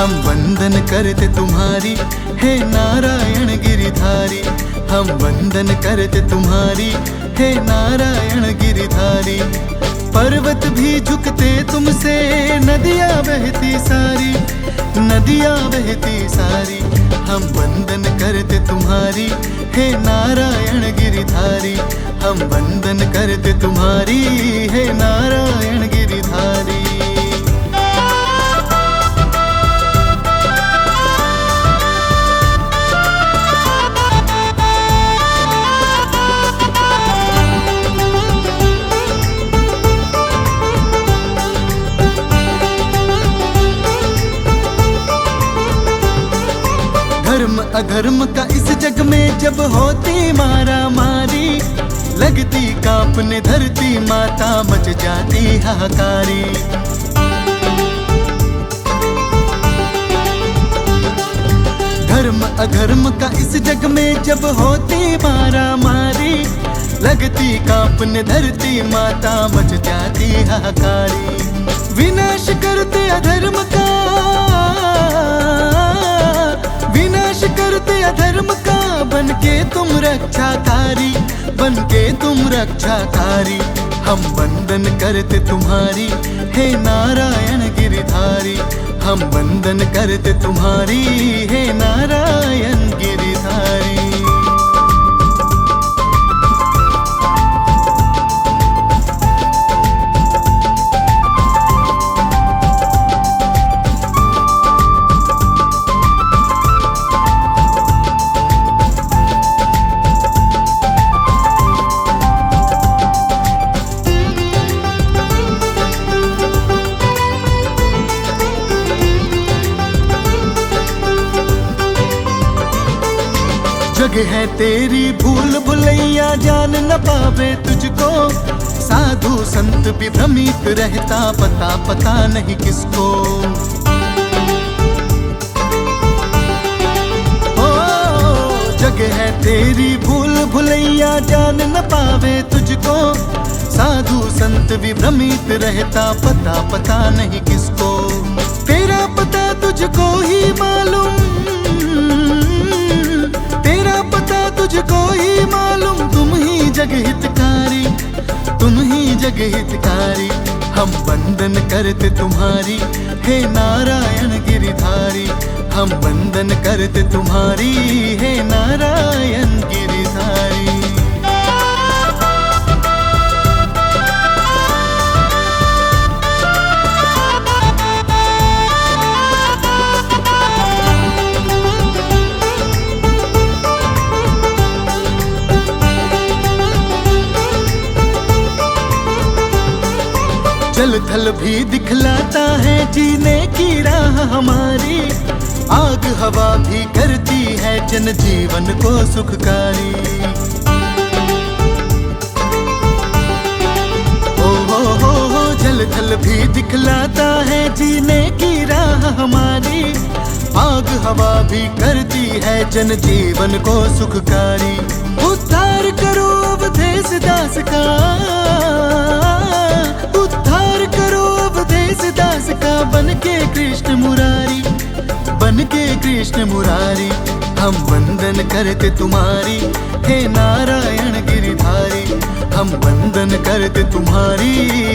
हम वंदन करते तुम्हारी, हे नारायण गिरिधारी। हम वंदन करते तुम्हारी, हे नारायण गिरिधारी। पर्वत भी झुकते तुमसे, नदियाँ बहती सारी, नदियाँ बहती सारी। हम वंदन करते तुम्हारी, हे नारायण गिरिधारी। हम वंदन करते तुम्हारी, हे नारायण गिरिधारी। धर्म अधर्म का इस जग में जब होती मारा मारी, लगती कांपने धरती माता, मच जाती हाहाकारी। धर्म अधर्म का इस जग में जब होती मारा मारी, लगती कांपने धरती माता, मच जाती हाहाकारी। विनाश करते अधर्म का, विनाश करते अधर्म का, बनके तुम रक्षाकारी, बनके तुम रक्षाकारी। हम वंदन करते तुम्हारी, हे नारायण गिरिधारी। हम वंदन करते तुम्हारी, हे नारायण गिरिधारी। जग है तेरी भूल भुलैया, जान न पावे तुझको। साधु संत भी भ्रमित रहता, पता पता नहीं किसको। ओ जग है तेरी भूल भुलैया, जान न पावे तुझको। साधु संत भी भ्रमित रहता, पता पता नहीं किसको। तेरा पता तुझको ही मालूम, तेरा पता तुझको ही मालूम। तुम ही जग हितकारी, तुम ही जग हितकारी। हम वंदन करते तुम्हारी, हे नारायण गिरिधारी। हम वंदन करते तुम्हारी, हे नारायण गिरिधारी। जल थल भी दिखलाता है जीने की राह हमारी। आग हवा भी करती है जन जीवन को सुखकारी। हो जल थल भी दिखलाता है जीने की राह हमारी। आग हवा भी करती है जन जीवन को सुखकारी। उद्धार करो अवधेश दास का, उद्धार करो अवधेश दास का। बनके कृष्ण मुरारी, बनके कृष्ण मुरारी। हम वंदन करते तुम्हारी, हे नारायण गिरिधारी। हम वंदन करते तुम्हारी,